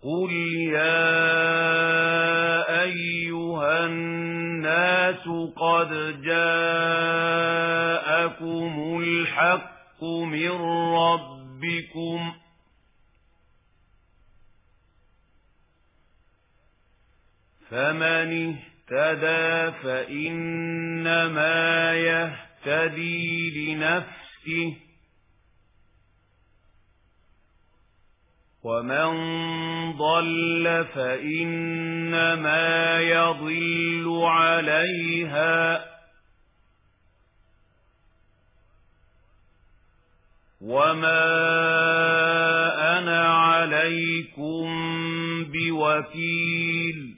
قُلْ يَا أَيُّهَا النَّاسُ قَدْ جَاءَكُمُ الْحَقُّ مِنْ رَبِّكُمْ فَمَنِ اهْتَدَى فَإِنَّمَا يَهْتَدِي لِنَفْسِهِ وَمَنْ ضَلَّ فَإِنَّمَا يَضِلُّ عَلَيْهَا وَمَا أَنَا عَلَيْكُمْ بِوَكِيلٍ